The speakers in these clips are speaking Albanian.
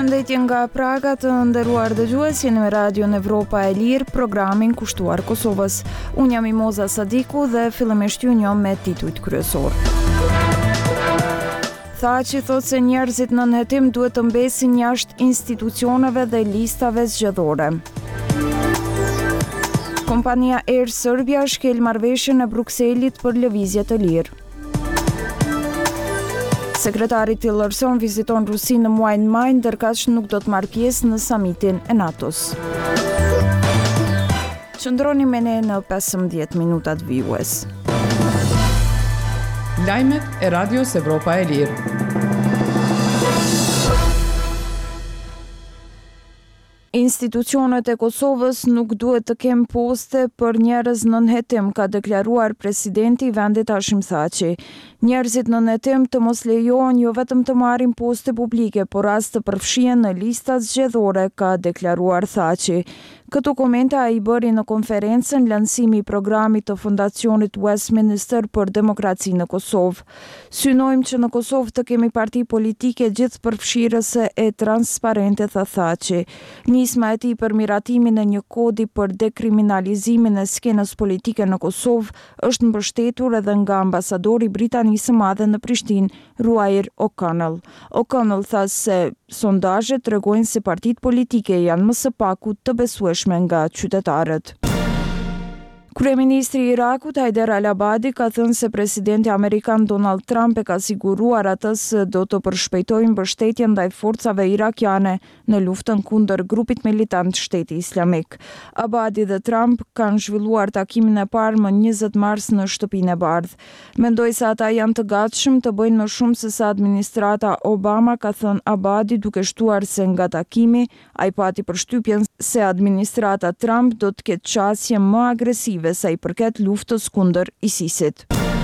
Përshëndetje nga Praga, të nderuar dëgjues, jeni me Radion Evropa e Lirë, programin kushtuar Kosovës. Unë jam Imoza Sadiku dhe fillimisht ju njoh me titujt kryesor. Thaçi thotë se njerëzit në nënhetim duhet të mbesin jashtë institucioneve dhe listave zgjedhore. Kompania Air Serbia shkel marrëveshjen e Brukselit për lëvizje të lirë. Sekretari Tillerson viziton Rusinë në muajin maj, ndërkaq nuk do të marrë pjesë në samitin e NATO-s. Qëndroni me ne në 15 minutat vijues. Lajmet e Radios Evropa e Lirë. Institucionet e Kosovës nuk duhet të kenë poste për njerëz në nënhetim, ka deklaruar presidenti i vendit Hashim Thaçi. Njerëzit në nënhetim të mos lejohen jo vetëm të marrin poste publike, por as të përfshihen në listat zgjedhore, ka deklaruar Thaçi. Këto komente ai bëri në konferencën lansimi i programit të Fondacionit Westminster për demokraci në Kosovë. Synojmë që në Kosovë të kemi parti politike gjithëpërfshirëse e transparente, tha Thaçi. Nisma e tij për miratimin e një kodi për dekriminalizimin e skenës politike në Kosovë është mbështetur edhe nga ambasadori Britanisë së Madhe në Prishtinë, Ruair O'Connell. O'Connell tha se sondazhet tregojnë se partitë politike janë më së paku të besueshme nga qytetarët. Kryeministri i Irakut Haider al-Abadi ka thënë se presidenti amerikan Donald Trump e ka siguruar atë se do të përshpejtojë mbështetjen ndaj forcave irakiane në luftën kundër grupit militant Shteti Islamik. Abadi dhe Trump kanë zhvilluar takimin e parë më 20 mars në Shtëpinë e Bardhë. Mendoj se ata janë të gatshëm të bëjnë më shumë se sa administrata Obama, ka thënë Abadi, duke shtuar se nga takimi ai pati përshtypjen se administrata Trump do të ketë qasje më agresive sa i përket luftës kundër ISIS-it.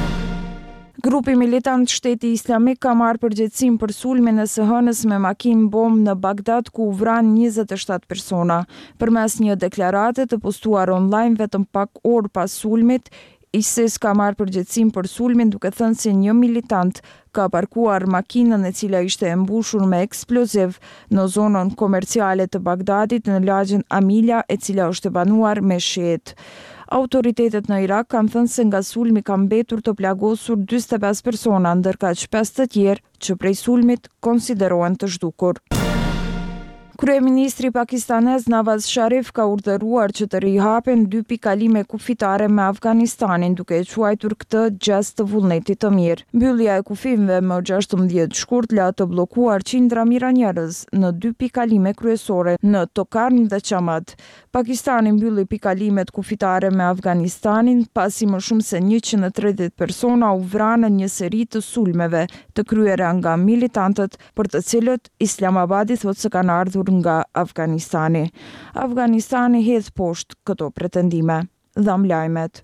Grupi militant Shteti Islamik ka marrë përgjegjësinë për sulmin e së hënës me makinë bombë në Bagdad, ku u vran 27 persona. Përmes një deklarate të postuar online vetëm pak orë pas sulmit, ISIS ka marrë përgjegjësinë për sulmin duke thënë se një militant ka parkuar makinën e cila ishte e mbushur me eksploziv në zonën komerciale të Bagdadit në lagjen Amelia, e cila është e banuar me shiit. Autoritetet në Irak kanë thënë se nga sulmi ka mbetur të plagosur 45 persona, ndërkaq 5 të tjerë që prej sulmit konsiderohen të zhdukur. Kryeministri pakistanez Nawaz Sharif ka urdhëruar që të rihapen 2 pikalime kufitare me Afganistanin, duke e quajtur këtë gjest të vullnetit të mirë. Mbyllja e kufimeve më 16 shkurt la të bllokuar qindra mijëra njerëz në 2 pikalime kryesore në Tokarm dhe Chamad. Pakistani mbylli pikalimet kufitare me Afganistanin pasi më shumë se 130 persona u vranë në një seri të sulmeve të kryera nga militantët, për të cilët Islamabadi thotë se kanë ardhur nga Afganistani. Afganistani hedh poshtë këto pretendime. Dham lajmet.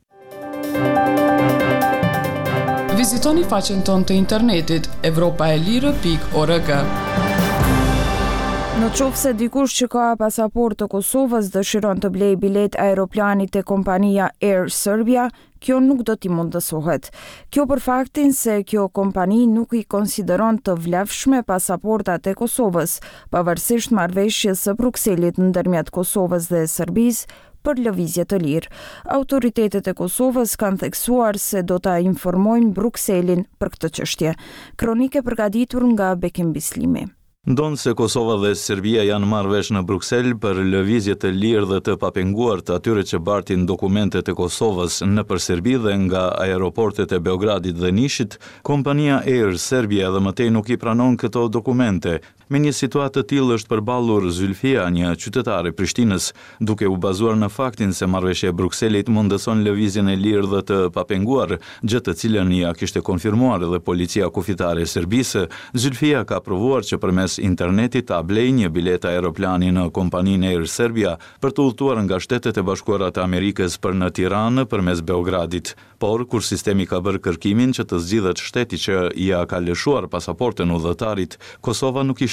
Vizitoni faqen tonë të internetit evropaelire.org. Në qoftë se dikush që ka pasaport të Kosovës dëshiron të blejë bilet aeroplanit te kompania Air Serbia, kjo nuk do t'i mundësohet. Kjo për faktin se kjo kompani nuk i konsideron të vlefshme pasaportat e Kosovës, pavarësisht marrëveshjes së Brukselit ndërmjet Kosovës dhe Serbisë për lëvizje të lirë. Autoritetet e Kosovës kanë theksuar se do ta informojnë Brukselin për këtë çështje. Kronike përgatitur nga Bekim Bislimi. Ndonë se Kosova dhe Serbia janë marrë vesh në Bruksel për lëvizje të lirë dhe të papenguar të atyre që bartin dokumentet e Kosovës në për Serbi dhe nga aeroportet e Beogradit dhe Nishit, kompania Air Serbia dhe mëtej nuk i pranon këto dokumente. Me një situatë të tillë është përballur Zylfia, një qytetare Prishtinës, duke u bazuar në faktin se marrëveshja e Brukselit mundëson lëvizjen e lirë dhe të papenguar, gjë të cilën ja kishte konfirmuar edhe policia kufitare e Serbisë. Zylfia ka provuar që përmes internetit ta blejë një bilet aeroplani në kompaninë Air Serbia për të udhëtuar nga Shtetet e Bashkuara të Amerikës për në Tiranë përmes Beogradit. Por kur sistemi ka bërë kërkimin që të zgjidhet shteti që ja ka lëshuar pasaportën udhëtarit, Kosova nuk ishte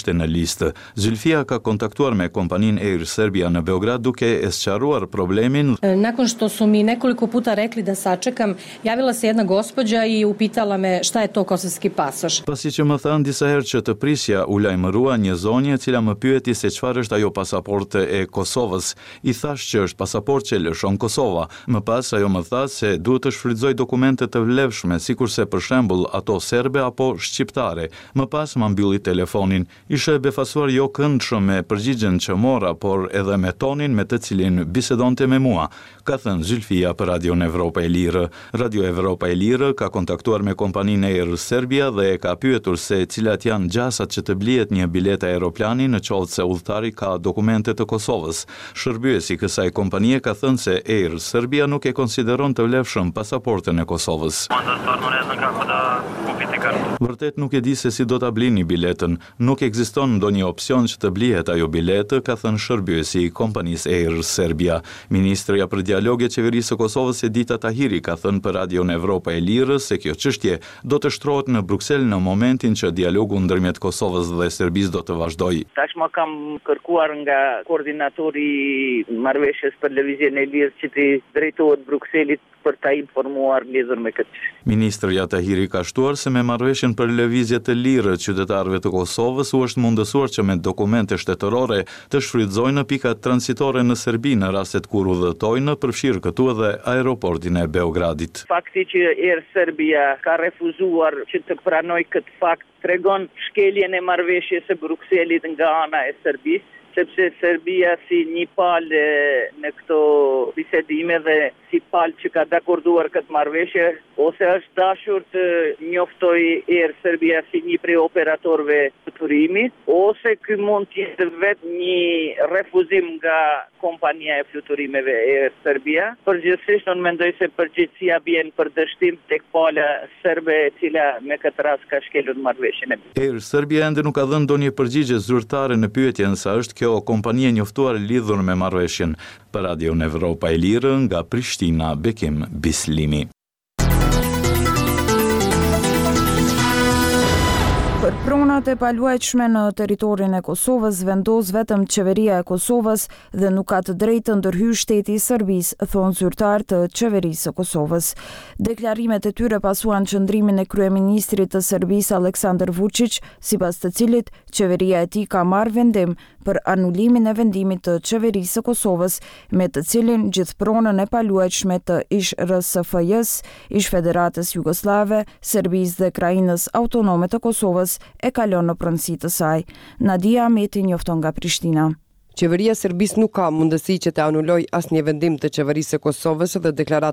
ishte në listë. Zylfia ka kontaktuar me kompaninë Air Serbia në Beograd duke e sqaruar problemin. Nakon što su mi nekoliko puta rekli da sačekam, javila se jedna gospođa i upitala me šta je to kosovski pasoš. Pasi që më thanë disa herë që të prisja, u lajmërua një zonjë e cila më pyeti se çfarë është ajo pasaporte e Kosovës. I thash që është pasaport që lëshon Kosova. Më pas ajo më tha se duhet të shfrytëzoj dokumente të vlefshme, sikurse për shembull ato serbe apo shqiptare. Më pas ma mbylli telefonin. Ishe befasuar jo këndshëm me përgjigjen që mora, por edhe me tonin me të cilin bisedonte me mua, ka thënë Zylfia për Radio Evropa e Lirë. Radio Evropa e Lirë ka kontaktuar me kompaninë Air Serbia dhe e ka pyetur se cilat janë gjasat që të blihet një bilet aeroplani në qoftë se udhëtari ka dokumente të Kosovës. Shërbyesi i kësaj kompanie ka thënë se Air Serbia nuk e konsideron të vlefshëm pasaportën e Kosovës. Vërtet nuk e di se si do ta blini biletën. Nuk ekziston ndonjë opsion që të blihet ajo biletë, ka thënë shërbyesi i kompanisë Air Serbia. Ministrja për dialog e qeverisë së Kosovës Edita Tahiri ka thënë për Radio Evropa e Lirë se kjo çështje do të shtrohet në Bruksel në momentin që dialogu ndërmjet Kosovës dhe Serbisë do të vazhdojë. Tashmë kam kërkuar nga koordinatori marrëveshjes për lëvizjen e lirë që të drejtohet Brukselit për ta informuar lidhur me këtë. Ministrja Tahiri ka shtuar se me marrëveshjen për lëvizje të lirë qytetarëve të Kosovës u është mundësuar që me dokumente shtetërore të shfrytëzojnë në pikat transitore në Serbi në rastet kur udhëtojnë, përfshirë këtu edhe aeroportin e Beogradit. Fakti që Air Serbia ka refuzuar që të pranoj këtë fakt tregon shkeljen e marrëveshjes së Brukselit nga ana e Serbisë, sepse Serbia si një palë në këto bisedime dhe si palë që ka dakorduar këtë marrëveshje, ose është dashur të njoftoj Air Serbia si një prej operatorëve fluturimi, ose ky mund të jetë vetë një refuzim nga kompania e fluturimeve Air Serbia. Përgjithsisht unë mendoj se përgjegjësia bjen për dështim tek pala serbe e cila me këtë rast ka shkelur marrëveshjen e. Air Serbia ende nuk ka dhënë ndonjë përgjigje zyrtare në pyetjen sa është kjo kompanie njoftuar lidhur me marrëveshjen. Për Radio Evropa e Lirë nga Prishtina, Bekim Bislimi. Për pronat e paluajtshme në territorin e Kosovës vendos vetëm qeveria e Kosovës dhe nuk ka të drejtë të ndërhyjë shteti i Serbisë, thonë zyrtar të qeverisë së Kosovës. Deklarimet e tyre pasuan qëndrimin e kryeministrit të Serbisë Aleksandar Vučić, sipas të cilit qeveria e tij ka marrë vendim për anulimin e vendimit të qeverisë së Kosovës, me të cilin gjithë pronën e paluajtshme të ish RSFJ-s, ish Federatës Jugoslave, Serbisë dhe Krajinës Autonome të Kosovës e kalon në pronësi të saj. Nadia Ameti njofton nga Prishtina. Qeveria e Serbisë nuk ka mundësi që të anuloj asnjë vendim të qeverisë së Kosovës dhe deklarat